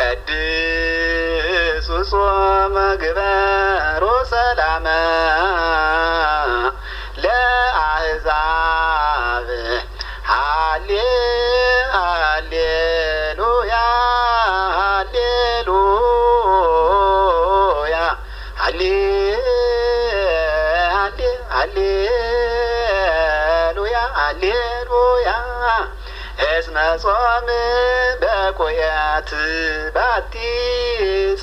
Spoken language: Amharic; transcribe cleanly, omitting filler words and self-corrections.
ቀድስ ጾመ ግበሮ ሰላም ለአሕዛብ ሃሌሉያ ሃሌሉያ ሃሌሉያ ሃሌሉያ እስመ ጾም በኩያት ባቲ